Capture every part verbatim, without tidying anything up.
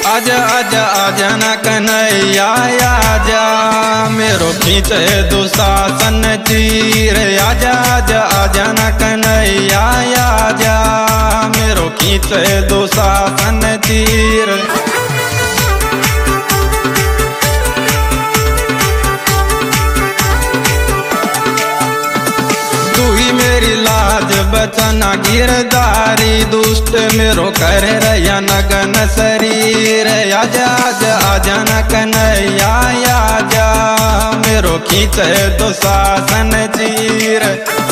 आजा आजा आजा ना कन्हैया आजा, मेरो खींचे दुशासन चीर। आजा आजा आजा ना कन्हैया आजा, मेरो खींचे दुशासन चीर। मेरी लाज बचना गिरदारी, दुष्ट मेरो कर रया नगन शरीर। आजा आजा आजा न कन्हैया आजा, मेरो खींचे दुशासन चीर।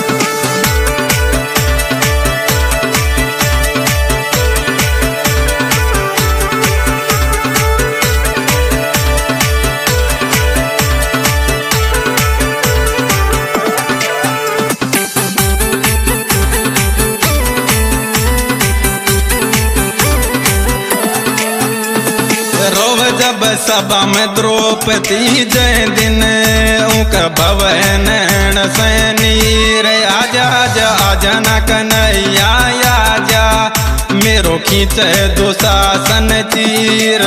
रोव जब सभा में द्रौपदी जय दिन, उनका भवन सैनीर। आजा आजा आजा न कन्हैया आजा, मेरो खींचे दुशासन चीर।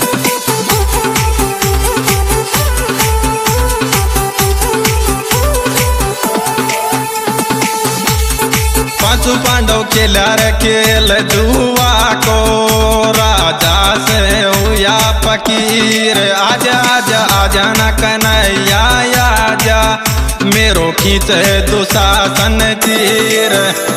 पांचों पांडव खेला खेल जुआ को, राजा से हुआ फकीर। आजा आजा आजा न कन्हैया आजा, मेरो खींचे दुशासन चीर।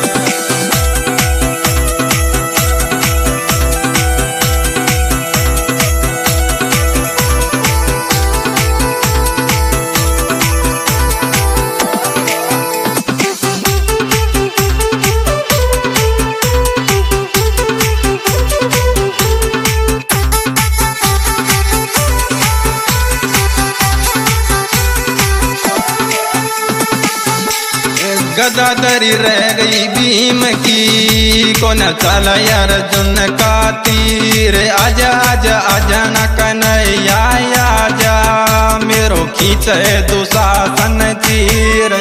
गदादरी रह गई भीम की, कौन चला अर्जुन का तीर। आजा आजा आजा न कन्हैया आजा, मेरो खींचे दुशासन चीर।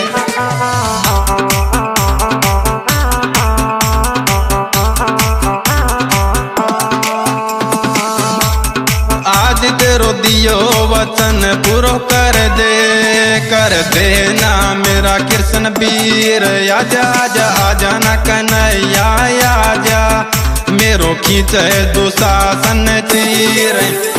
आज तेरो दियो वचन पूरो कर दे, कर देना मेरा कृष्ण वीर। आजा आजा आजा न कन्हैया आजा, मेरो खींचे दुशासन चीर।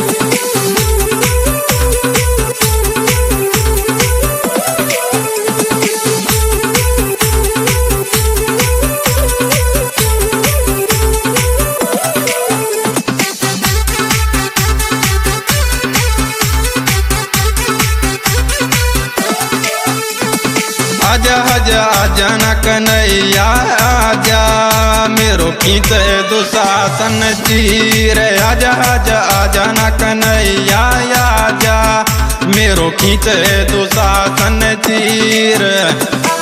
आजा आजा आजा न कन्हैया आजा, मेरो खींचे दुशासन चीर। आजा आजा आजा न कन्हैया आजा, मेरो खींचे दुशासन चीर।